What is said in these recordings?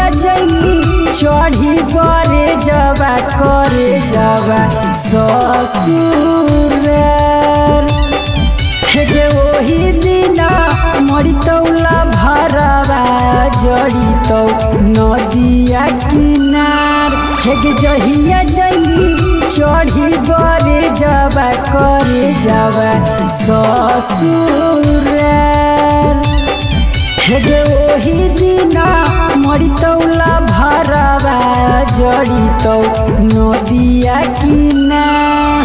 जई चढ़ी करे जावा ससुर हेगे वही दिना मरी तौला भरवा जड़ी तो नदिया किनार हेगे जहिया जई चढ़ी करे जावा ससुर हेगे वही दिना मरी तौला भरवा जड़ी तो नदिया किनार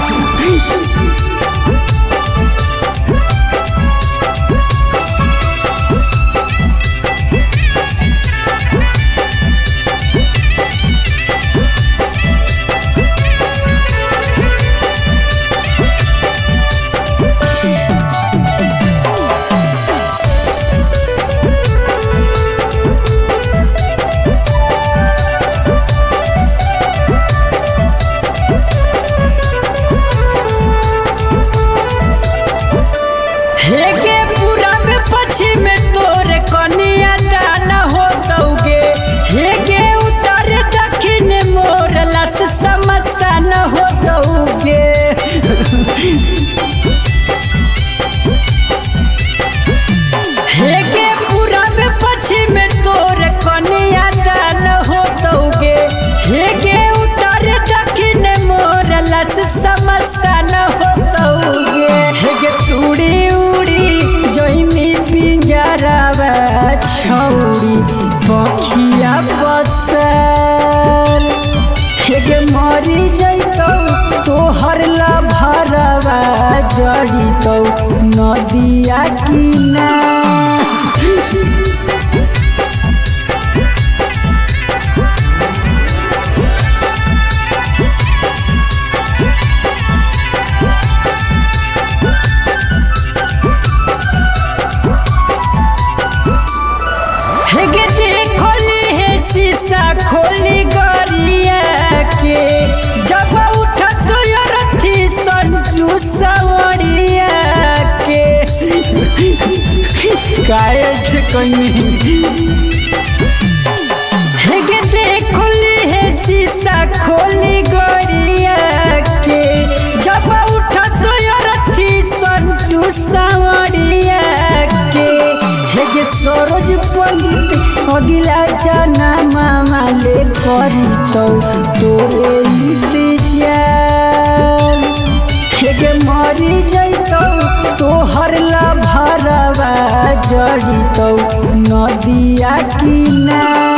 हेगे पूरा में पश्चिम में तोरे कनिया दान हो दोगे हेगे उतर दक्षिण मोर लस समसान हो दोगे हेगे पूरा में पश्चिम में तोरे कनिया दान हो दोगे हेगे उतर दक्षिण मोर लस समसान हो दोगे हेगे तूड़ी छौरी पखिया बसल हेगे मरी जैतौ तोहर ला भरवा जड़ी तो नदिया किनार हेगे देखली है शीशा खोली गरिया के जब उठत रथी संजू सवरिया के काहे से कहीं हेगे देखली है शीशा खोली गरिया के जब उठत रथी संजू सवरिया के हेगे सरोज पंडित अगिला जाना मामा ले करी तो तोरे इंतजार हेगे मरी जैतौ तोहर ला भरवा जड़ी तो नदिया किनार।